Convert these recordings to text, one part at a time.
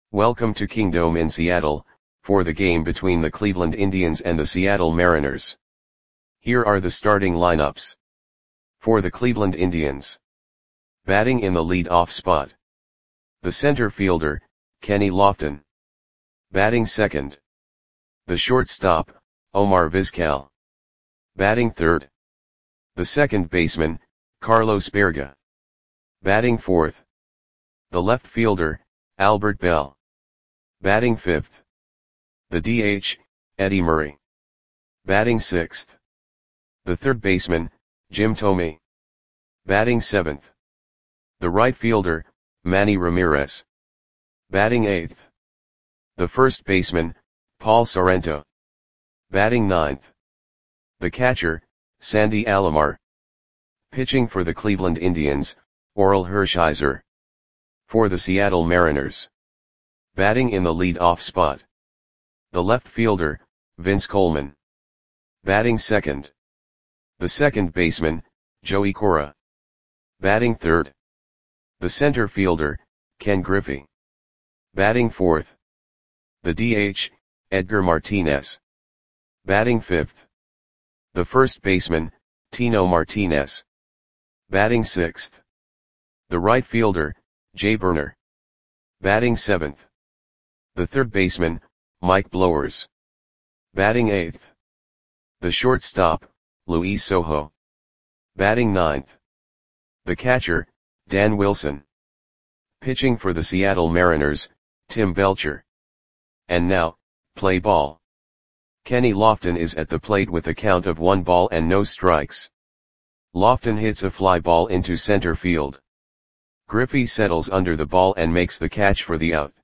Welcome to Kingdome in Seattle, for the game between the Cleveland Indians and the Seattle Mariners. Here are the starting lineups. For the Cleveland Indians. Batting in the lead-off spot. The center fielder, Kenny Lofton. Batting second. The shortstop, Omar Vizquel. Batting third. The second baseman, Carlos Baerga. Batting fourth. The left fielder, Albert Belle. Batting fifth. The DH, Eddie Murray. Batting sixth. The third baseman, Jim Thome. Batting seventh. The right fielder, Manny Ramirez. Batting eighth. The first baseman, Paul Sorrento. Batting ninth. The catcher, Sandy Alomar. Pitching for the Cleveland Indians, Orel Hershiser. For the Seattle Mariners. Batting in the lead-off spot. The left fielder, Vince Coleman. Batting second. The second baseman, Joey Cora. Batting third. The center fielder, Ken Griffey. Batting fourth. The DH, Edgar Martinez. Batting fifth. The first baseman, Tino Martinez. Batting sixth. The right fielder, Jay Burner. Batting seventh. The third baseman, Mike Blowers. Batting eighth. The shortstop, Luis Sojo. Batting ninth. The catcher, Dan Wilson. Pitching for the Seattle Mariners, Tim Belcher. And now, play ball. Kenny Lofton is at the plate with a count of 1 ball and no strikes. Lofton hits a fly ball into center field. Griffey settles under the ball and makes the catch for the out.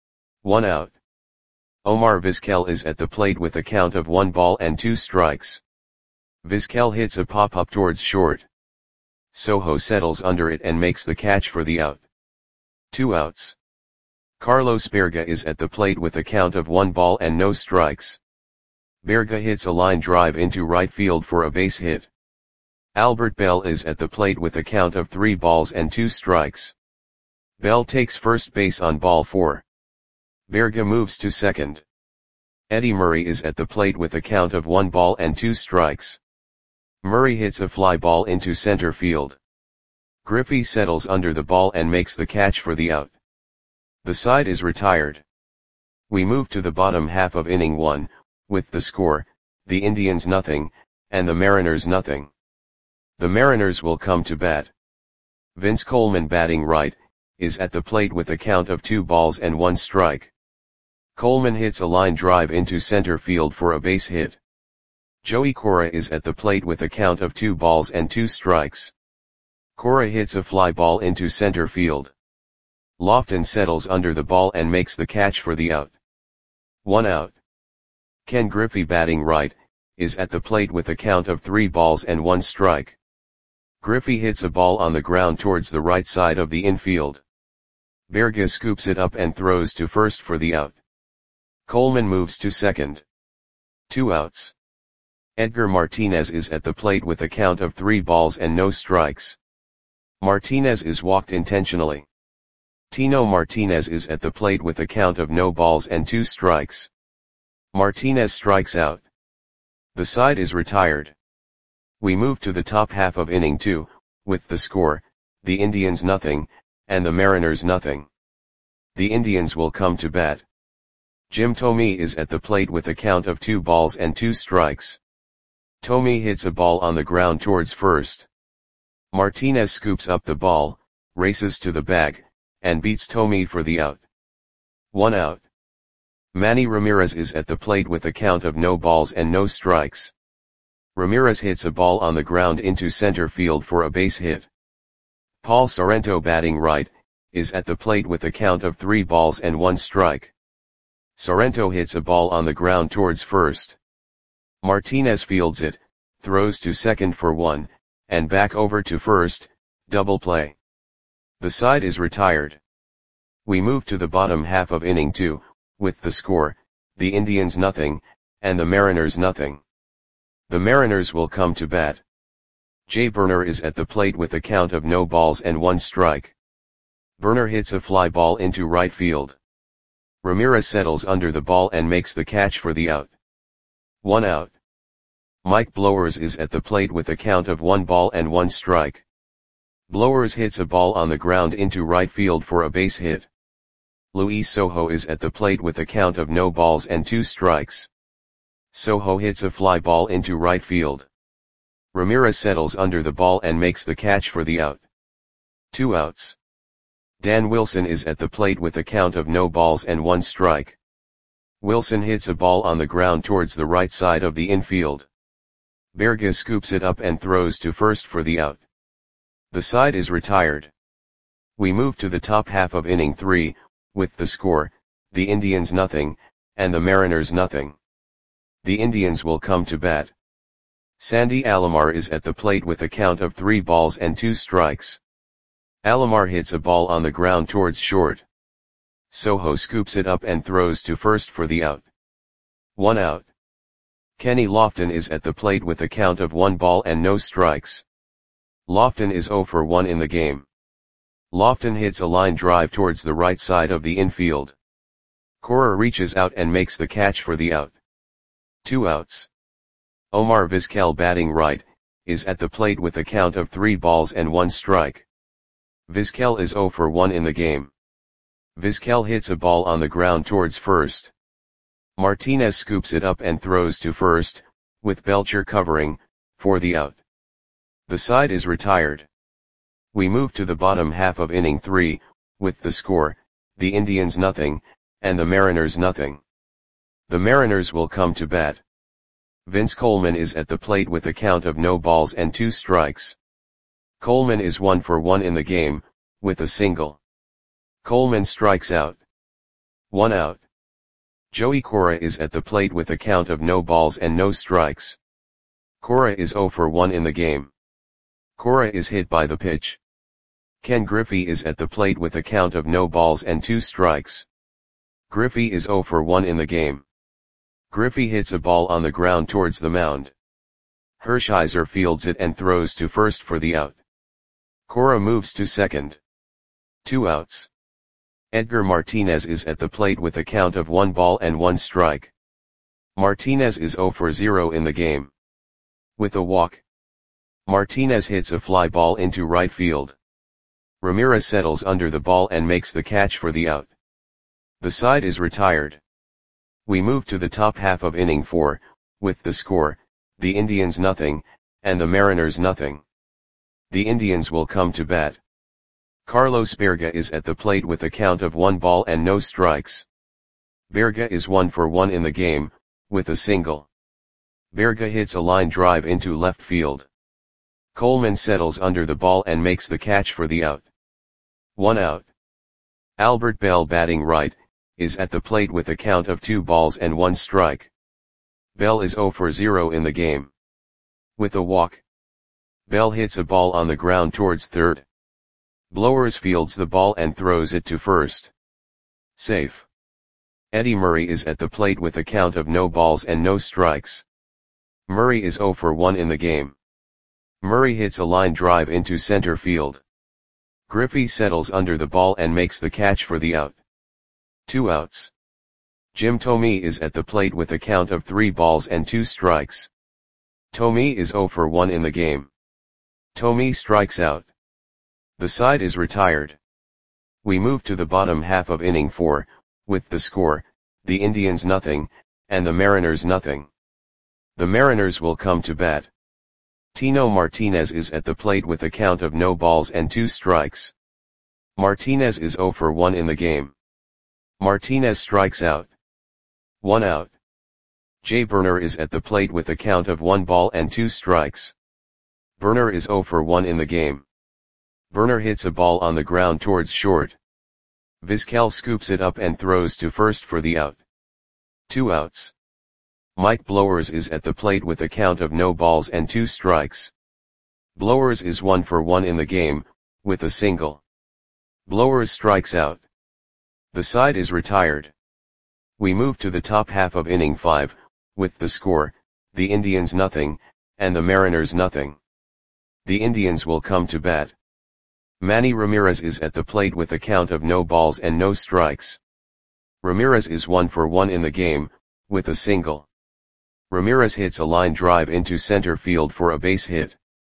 1 out. Omar Vizquel is at the plate with a count of 1 ball and 2 strikes. Vizquel hits a pop-up towards short. Sojo settles under it and makes the catch for the out. 2 outs. Carlos Baerga is at the plate with a count of 1 ball and no strikes. Baerga hits a line drive into right field for a base hit. Albert Belle is at the plate with a count of 3 balls and 2 strikes. Belle takes first base on ball 4. Baerga moves to second. Eddie Murray is at the plate with a count of 1 ball and 2 strikes. Murray hits a fly ball into center field. Griffey settles under the ball and makes the catch for the out. The side is retired. We move to the bottom half of inning 1, with the score, the Indians nothing, and the Mariners nothing. The Mariners will come to bat. Vince Coleman, batting right, is at the plate with a count of 2 balls and 1 strike. Coleman hits a line drive into center field for a base hit. Joey Cora is at the plate with a count of 2 balls and 2 strikes. Cora hits a fly ball into center field. Lofton settles under the ball and makes the catch for the out. 1 out. Ken Griffey, batting right, is at the plate with a count of 3 balls and 1 strike. Griffey hits a ball on the ground towards the right side of the infield. Baerga scoops it up and throws to first for the out. Coleman moves to second. 2 outs. Edgar Martinez is at the plate with a count of 3 balls and no strikes. Martinez is walked intentionally. Tino Martinez is at the plate with a count of no balls and 2 strikes. Martinez strikes out. The side is retired. We move to the top half of inning 2, with the score, the Indians nothing, and the Mariners nothing. The Indians will come to bat. Jim Thome is at the plate with a count of 2 balls and 2 strikes. Thome hits a ball on the ground towards first. Martinez scoops up the ball, races to the bag, and beats Thome for the out. 1 out. Manny Ramirez is at the plate with a count of no balls and no strikes. Ramirez hits a ball on the ground into center field for a base hit. Paul Sorrento, batting right, is at the plate with a count of 3 balls and 1 strike. Sorrento hits a ball on the ground towards first. Martinez fields it, throws to second for 1, and back over to first, double play. The side is retired. We move to the bottom half of inning 2, with the score, the Indians nothing, and the Mariners nothing. The Mariners will come to bat. Jay Burner is at the plate with a count of no balls and 1 strike. Burner hits a fly ball into right field. Ramirez settles under the ball and makes the catch for the out. 1 out. Mike Blowers is at the plate with a count of 1 ball and 1 strike. Blowers hits a ball on the ground into right field for a base hit. Luis Sojo is at the plate with a count of no balls and 2 strikes. Sojo hits a fly ball into right field. Ramirez settles under the ball and makes the catch for the out. 2 outs. Dan Wilson is at the plate with a count of no balls and 1 strike. Wilson hits a ball on the ground towards the right side of the infield. Berga scoops it up and throws to first for the out. The side is retired. We move to the top half of inning 3, with the score, the Indians nothing, and the Mariners nothing. The Indians will come to bat. Sandy Alomar is at the plate with a count of 3 balls and 2 strikes. Alomar hits a ball on the ground towards short. Sojo scoops it up and throws to first for the out. 1 out. Kenny Lofton is at the plate with a count of 1 ball and no strikes. Lofton is 0 for 1 in the game. Lofton hits a line drive towards the right side of the infield. Cora reaches out and makes the catch for the out. 2 outs. Omar Vizquel, batting right, is at the plate with a count of 3 balls and 1 strike. Vizquel is 0 for 1 in the game. Vizquel hits a ball on the ground towards first. Martinez scoops it up and throws to first, with Belcher covering, for the out. The side is retired. We move to the bottom half of inning 3, with the score, the Indians nothing, and the Mariners nothing. The Mariners will come to bat. Vince Coleman is at the plate with a count of no balls and 2 strikes. Coleman is 1 for 1 in the game, with a single. Coleman strikes out. 1 out. Joey Cora is at the plate with a count of no balls and no strikes. Cora is 0 for 1 in the game. Cora is hit by the pitch. Ken Griffey is at the plate with a count of no balls and 2 strikes. Griffey is 0 for 1 in the game. Griffey hits a ball on the ground towards the mound. Hershiser fields it and throws to first for the out. Cora moves to second. 2 outs. Edgar Martinez is at the plate with a count of 1 ball and 1 strike. Martinez is 0 for 0 in the game. With a walk, Martinez hits a fly ball into right field. Ramirez settles under the ball and makes the catch for the out. The side is retired. We move to the top half of inning 4, with the score, the Indians nothing, and the Mariners nothing. The Indians will come to bat. Carlos Berga is at the plate with a count of 1 ball and no strikes. Berga is 1 for 1 in the game, with a single. Berga hits a line drive into left field. Coleman settles under the ball and makes the catch for the out. 1 out. Albert Bell, batting right, is at the plate with a count of 2 balls and 1 strike. Bell is 0 for 0 in the game. With a walk, Bell hits a ball on the ground towards third. Blowers fields the ball and throws it to first. Safe. Eddie Murray is at the plate with a count of no balls and no strikes. Murray is 0 for 1 in the game. Murray hits a line drive into center field. Griffey settles under the ball and makes the catch for the out. 2 outs. Jim Thome is at the plate with a count of 3 balls and 2 strikes. Thome is 0 for 1 in the game. Thome strikes out. The side is retired. We move to the bottom half of inning 4, with the score, the Indians nothing, and the Mariners nothing. The Mariners will come to bat. Tino Martinez is at the plate with a count of no balls and 2 strikes. Martinez is 0 for 1 in the game. Martinez strikes out. 1 out. Jay Burner is at the plate with a count of 1 ball and 2 strikes. Burner is 0 for 1 in the game. Burner hits a ball on the ground towards short. Vizquel scoops it up and throws to first for the out. 2 outs. Mike Blowers is at the plate with a count of no balls and 2 strikes. Blowers is 1 for 1 in the game, with a single. Blowers strikes out. The side is retired. We move to the top half of inning 5, with the score, the Indians nothing, and the Mariners nothing. The Indians will come to bat. Manny Ramirez is at the plate with a count of no balls and no strikes. Ramirez is 1 for 1 in the game, with a single. Ramirez hits a line drive into center field for a base hit.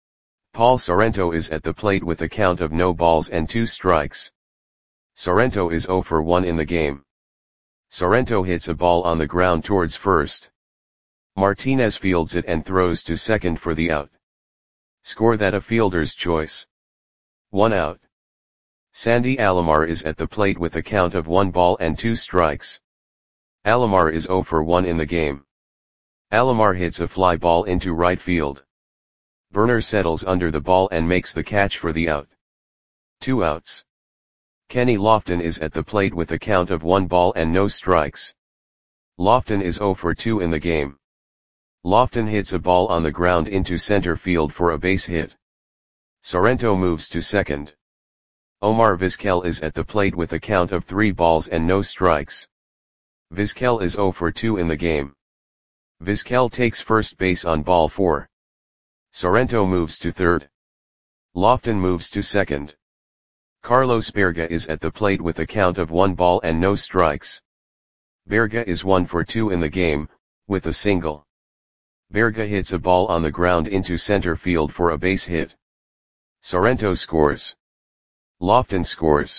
Paul Sorrento is at the plate with a count of no balls and 2 strikes. Sorrento is 0 for 1 in the game. Sorrento hits a ball on the ground towards first. Martinez fields it and throws to second for the out. Score that a fielder's choice. 1 out. Sandy Alomar is at the plate with a count of 1 ball and 2 strikes. Alomar is 0 for 1 in the game. Alomar hits a fly ball into right field. Burner settles under the ball and makes the catch for the out. 2 outs. Kenny Lofton is at the plate with a count of 1 ball and no strikes. Lofton is 0 for 2 in the game. Lofton hits a ball on the ground into center field for a base hit. Sorrento moves to second. Omar Vizquel is at the plate with a count of 3 balls and no strikes. Vizquel is 0 for 2 in the game. Vizquel takes first base on ball 4. Sorrento moves to third. Lofton moves to second. Carlos Berga is at the plate with a count of 1 ball and no strikes. Berga is 1 for 2 in the game, with a single. Berga hits a ball on the ground into center field for a base hit. Sorrento scores. Lofton scores.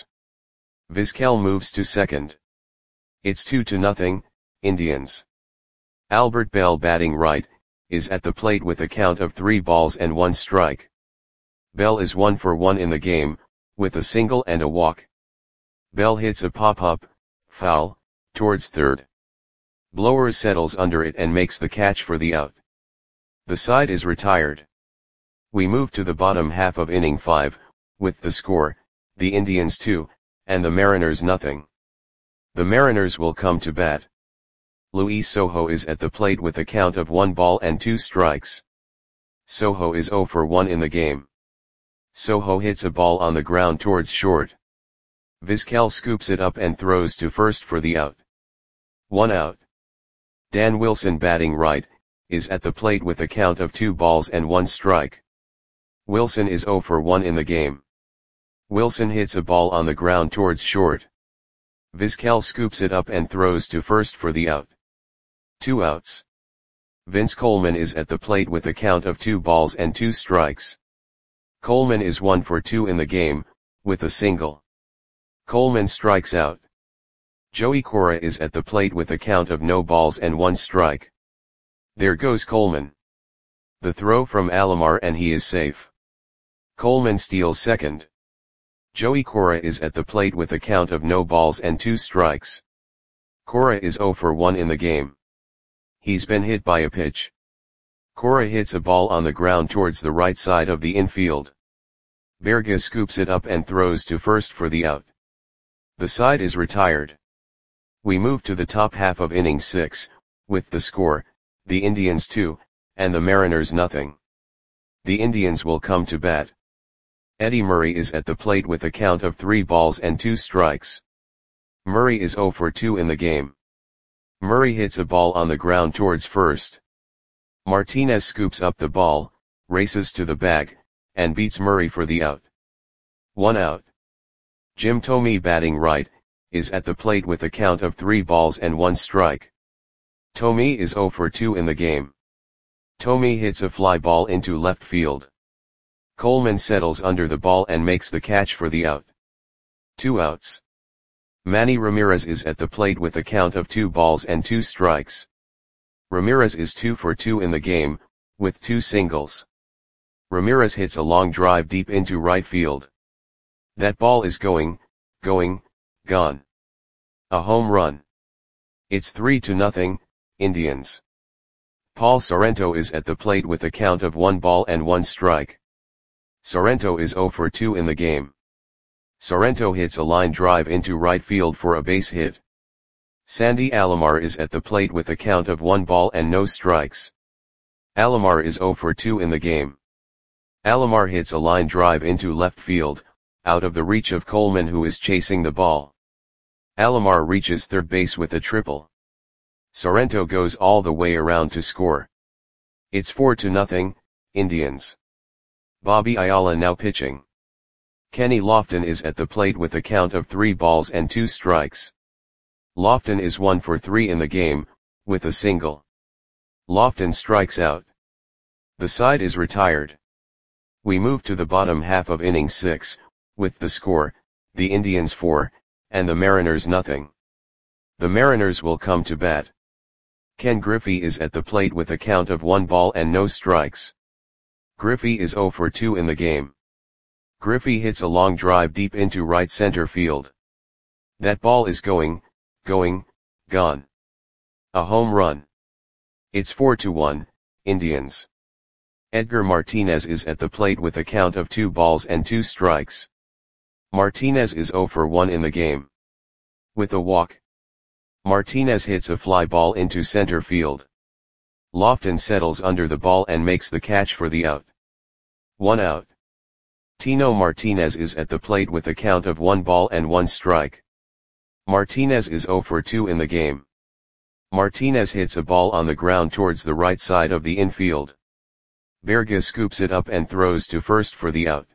Vizquel moves to second. It's 2-0, Indians. Albert Bell, batting right, is at the plate with a count of 3 balls and 1 strike. Bell is 1 for 1 in the game, with a single and a walk. Bell hits a pop-up, foul, towards third. Blower settles under it and makes the catch for the out. The side is retired. We move to the bottom half of inning 5, with the score, the Indians 2, and the Mariners nothing. The Mariners will come to bat. Luis Sojo is at the plate with a count of 1 ball and 2 strikes. Sojo is 0 for 1 in the game. Sojo hits a ball on the ground towards short. Vizquel scoops it up and throws to first for the out. 1 out. Dan Wilson, batting right, is at the plate with a count of 2 balls and 1 strike. Wilson is 0 for 1 in the game. Wilson hits a ball on the ground towards short. Vizquel scoops it up and throws to first for the out. 2 outs. Vince Coleman is at the plate with a count of 2 balls and 2 strikes. Coleman is 1 for 2 in the game, with a single. Coleman strikes out. Joey Cora is at the plate with a count of no balls and 1 strike. There goes Coleman. The throw from Alomar and he is safe. Coleman steals second. Joey Cora is at the plate with a count of no balls and 2 strikes. Cora is 0 for 1 in the game. He's been hit by a pitch. Cora hits a ball on the ground towards the right side of the infield. Berga scoops it up and throws to first for the out. The side is retired. We move to the top half of inning 6, with the score, the Indians 2, and the Mariners nothing. The Indians will come to bat. Eddie Murray is at the plate with a count of 3 balls and 2 strikes. Murray is 0 for 2 in the game. Murray hits a ball on the ground towards first. Martinez scoops up the ball, races to the bag, and beats Murray for the out. 1 out. Jim Thome, batting right, is at the plate with a count of 3 balls and 1 strike. Thome is 0 for 2 in the game. Thome hits a fly ball into left field. Coleman settles under the ball and makes the catch for the out. 2 outs. Manny Ramirez is at the plate with a count of 2 balls and 2 strikes. Ramirez is 2 for 2 in the game, with 2 singles. Ramirez hits a long drive deep into right field. That ball is gone. A home run. It's 3-0, Indians. Paul Sorrento is at the plate with a count of 1 ball and 1 strike. Sorrento is 0 for 2 in the game. Sorrento hits a line drive into right field for a base hit. Sandy Alomar is at the plate with a count of 1 ball and no strikes. Alomar is 0 for 2 in the game. Alomar hits a line drive into left field, out of the reach of Coleman, who is chasing the ball. Alomar reaches third base with a triple. Sorrento goes all the way around to score. It's 4-0, Indians. Bobby Ayala now pitching. Kenny Lofton is at the plate with a count of 3 balls and 2 strikes. Lofton is 1 for 3 in the game, with a single. Lofton strikes out. The side is retired. We move to the bottom half of inning 6, with the score, the Indians 4, and the Mariners nothing. The Mariners will come to bat. Ken Griffey is at the plate with a count of 1 ball and no strikes. Griffey is 0 for 2 in the game. Griffey hits a long drive deep into right center field. That ball is going, gone. A home run. It's 4-1, Indians. Edgar Martinez is at the plate with a count of 2 balls and 2 strikes. Martinez is 0 for 1 in the game. With a walk. Martinez hits a fly ball into center field. Lofton settles under the ball and makes the catch for the out. 1 out. Tino Martinez is at the plate with a count of 1 ball and 1 strike. Martinez is 0 for 2 in the game. Martinez hits a ball on the ground towards the right side of the infield. Berga scoops it up and throws to first for the out.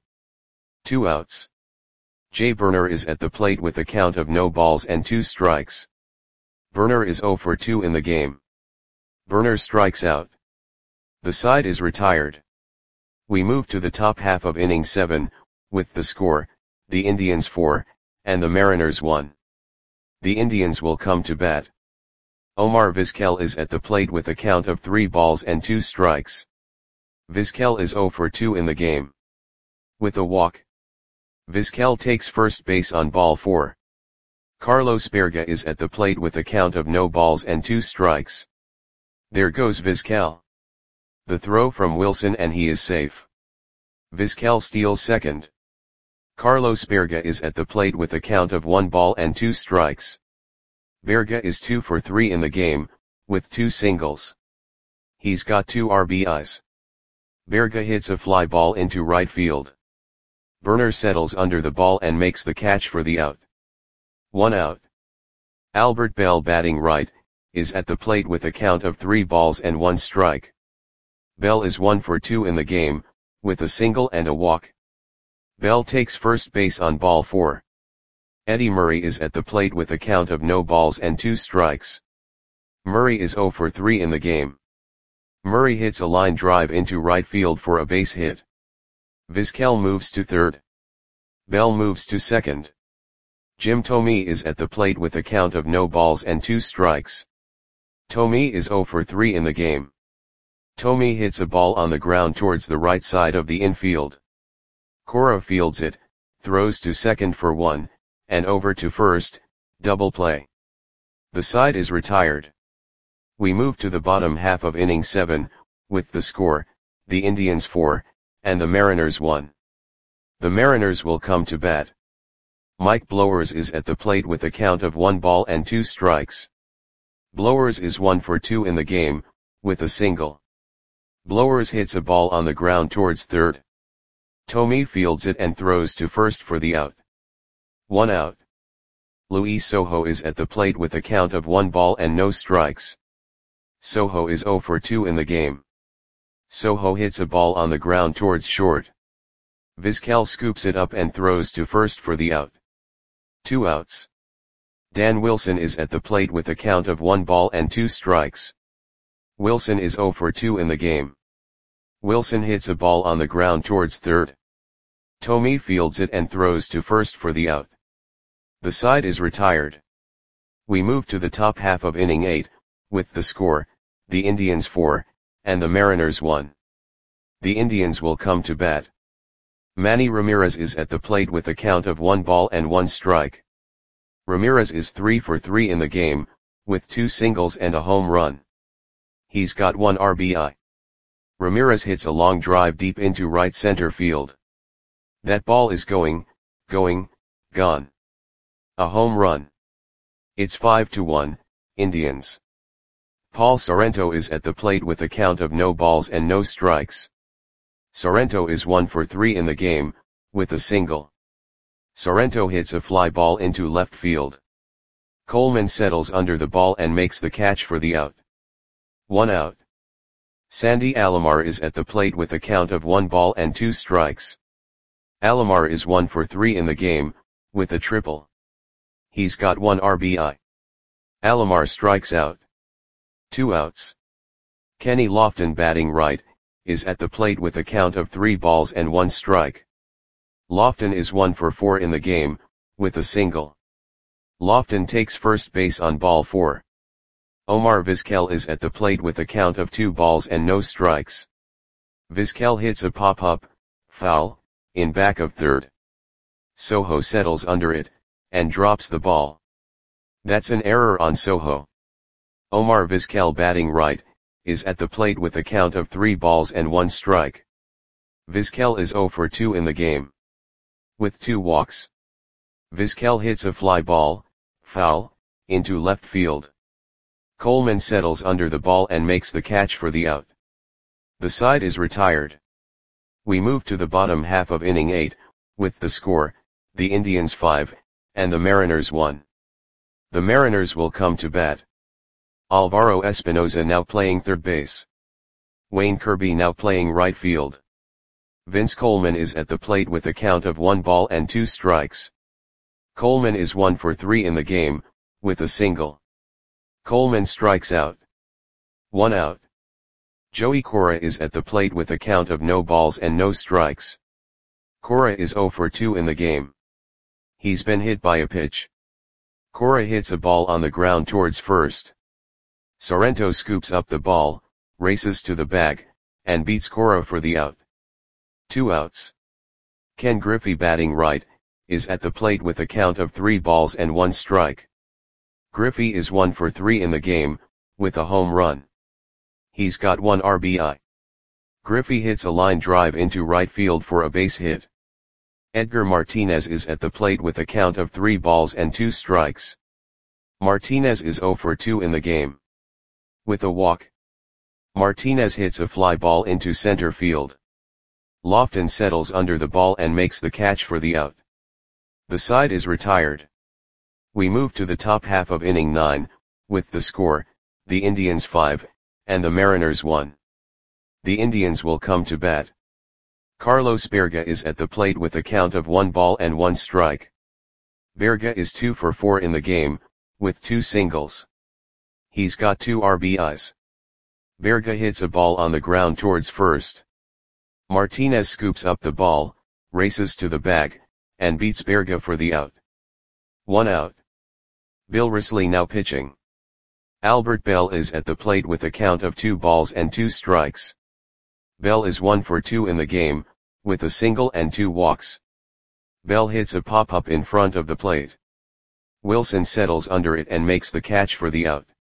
2 outs. Jay Burner is at the plate with a count of no balls and 2 strikes. Burner is 0 for 2 in the game. Burner strikes out. The side is retired. We move to the top half of inning 7, with the score, the Indians 4, and the Mariners 1. The Indians will come to bat. Omar Vizquel is at the plate with a count of 3 balls and 2 strikes. Vizquel is 0 for 2 in the game. With a walk. Vizquel takes first base on ball 4. Carlos Berga is at the plate with a count of no balls and 2 strikes. There goes Vizquel. The throw from Wilson and he is safe. Vizquel steals second. Carlos Berga is at the plate with a count of 1 ball and 2 strikes. Berga is 2 for 3 in the game, with 2 singles. He's got 2 RBIs. Berga hits a fly ball into right field. Burner settles under the ball and makes the catch for the out. 1 out. Albert Bell, batting right, is at the plate with a count of 3 balls and 1 strike. Bell is 1 for 2 in the game, with a single and a walk. Bell takes first base on ball 4. Eddie Murray is at the plate with a count of no balls and 2 strikes. Murray is 0 for 3 in the game. Murray hits a line drive into right field for a base hit. Vizquel moves to third. Bell moves to second. Jim Thome is at the plate with a count of no balls and 2 strikes. Thome is 0 for 3 in the game. Thome hits a ball on the ground towards the right side of the infield. Cora fields it, throws to second for 1, and over to first, double play. The side is retired. We move to the bottom half of inning 7, with the score, the Indians 4, and the Mariners 1. The Mariners will come to bat. Mike Blowers is at the plate with a count of 1 ball and 2 strikes. Blowers is 1 for 2 in the game, with a single. Blowers hits a ball on the ground towards third. Thome fields it and throws to first for the out. 1 out. Luis Sojo is at the plate with a count of 1 ball and no strikes. Sojo is 0 for 2 in the game. Sojo hits a ball on the ground towards short. Vizquel scoops it up and throws to first for the out. 2 outs. Dan Wilson is at the plate with a count of 1 ball and 2 strikes. Wilson is 0 for 2 in the game. Wilson hits a ball on the ground towards third. Thome fields it and throws to first for the out. The side is retired. We move to the top half of inning 8, with the score, the Indians 4, and the Mariners 1. The Indians will come to bat. Manny Ramirez is at the plate with a count of 1 ball and 1 strike. Ramirez is 3 for 3 in the game, with 2 singles and a home run. He's got 1 RBI. Ramirez hits a long drive deep into right center field. That ball is going, gone. A home run. It's 5-1, Indians. Paul Sorrento is at the plate with a count of no balls and no strikes. Sorrento is 1 for 3 in the game, with a single. Sorrento hits a fly ball into left field. Coleman settles under the ball and makes the catch for the out. 1 out. Sandy Alomar is at the plate with a count of 1 ball and 2 strikes. Alomar is 1 for 3 in the game, with a triple. He's got 1 RBI. Alomar strikes out. 2 outs. Kenny Lofton batting right, is at the plate with a count of 3 balls and 1 strike. Lofton is 1 for 4 in the game, with a single. Lofton takes first base on ball 4. Omar Vizquel is at the plate with a count of 2 balls and no strikes. Vizquel hits a pop-up, foul, in back of third. Sojo settles under it, and drops the ball. That's an error on Sojo. Omar Vizquel batting right, is at the plate with a count of 3 balls and 1 strike. Vizquel is 0 for 2 in the game, with 2 walks. Vizquel hits a fly ball, foul, into left field. Coleman settles under the ball and makes the catch for the out. The side is retired. We move to the bottom half of inning 8, with the score, the Indians 5, and the Mariners 1. The Mariners will come to bat. Alvaro Espinoza now playing third base. Wayne Kirby now playing right field. Vince Coleman is at the plate with a count of 1 ball and 2 strikes. Coleman is 1 for 3 in the game, with a single. Coleman strikes out. 1 out. Joey Cora is at the plate with a count of no balls and no strikes. Cora is 0 for 2 in the game. He's been hit by a pitch. Cora hits a ball on the ground towards first. Sorrento scoops up the ball, races to the bag, and beats Cora for the out. 2 outs. Ken Griffey batting right, is at the plate with a count of 3 balls and 1 strike. Griffey is 1 for 3 in the game, with a home run. He's got 1 RBI. Griffey hits a line drive into right field for a base hit. Edgar Martinez is at the plate with a count of 3 balls and 2 strikes. Martinez is 0 for 2 in the game, with a walk. Martinez hits a fly ball into center field. Lofton settles under the ball and makes the catch for the out. The side is retired. We move to the top half of inning 9, with the score, the Indians 5, and the Mariners 1. The Indians will come to bat. Carlos Berga is at the plate with a count of 1 ball and 1 strike. Berga is 2 for 4 in the game, with 2 singles. He's got 2 RBIs. Berga hits a ball on the ground towards first. Martinez scoops up the ball, races to the bag, and beats Berga for the out. 1 out. Bill Risley now pitching. Albert Bell is at the plate with a count of 2 balls and 2 strikes. Bell is 1 for 2 in the game, with a single and 2 walks. Bell hits a pop-up in front of the plate. Wilson settles under it and makes the catch for the out.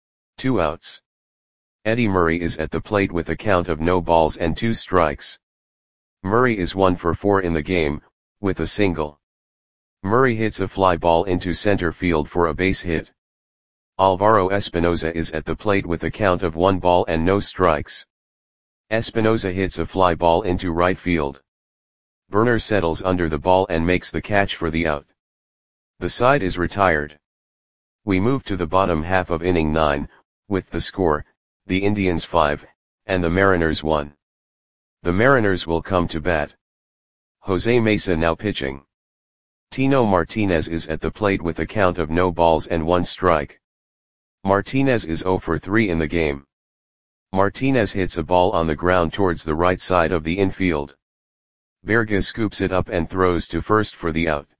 2 outs. Eddie Murray is at the plate with a count of no balls and 2 strikes. Murray is 1 for 4 in the game, with a single. Murray hits a fly ball into center field for a base hit. Alvaro Espinoza is at the plate with a count of 1 ball and no strikes. Espinoza hits a fly ball into right field. Burner settles under the ball and makes the catch for the out. The side is retired. We move to the bottom half of inning 9, with the score, the Indians 5, and the Mariners 1. The Mariners will come to bat. Jose Mesa now pitching. Tino Martinez is at the plate with a count of no balls and 1 strike. Martinez is 0 for 3 in the game. Martinez hits a ball on the ground towards the right side of the infield. Berga scoops it up and throws to first for the out.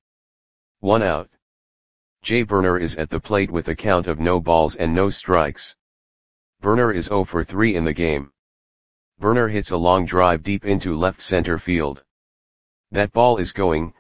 1 out. Jay Burner is at the plate with a count of no balls and no strikes. Burner is 0 for 3 in the game. Burner hits a long drive deep into left center field. That ball is gone.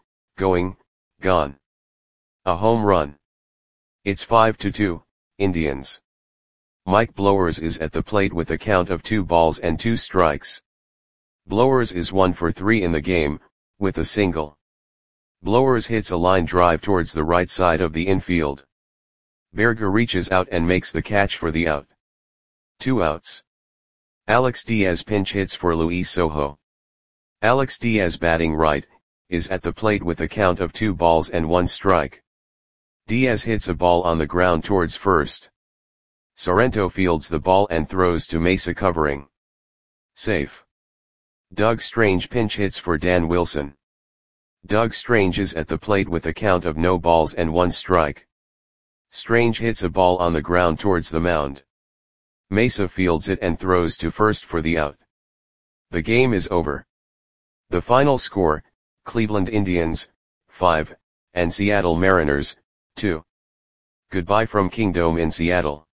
A home run. It's 5-2, Indians. Mike Blowers is at the plate with a count of 2 balls and 2 strikes. Blowers is 1 for 3 in the game, with a single. Blowers hits a line drive towards the right side of the infield. Berga reaches out and makes the catch for the out. 2 outs. Alex Diaz pinch hits for Luis Sojo. Alex Diaz batting right, is at the plate with a count of 2 balls and 1 strike. Diaz hits a ball on the ground towards first. Sorrento fields the ball and throws to Mesa covering. Safe. Doug Strange pinch hits for Dan Wilson. Doug Strange is at the plate with a count of no balls and 1 strike. Strange hits a ball on the ground towards the mound. Mesa fields it and throws to first for the out. The game is over. The final score, Cleveland Indians, 5, and Seattle Mariners, 2. Goodbye from Kingdome in Seattle.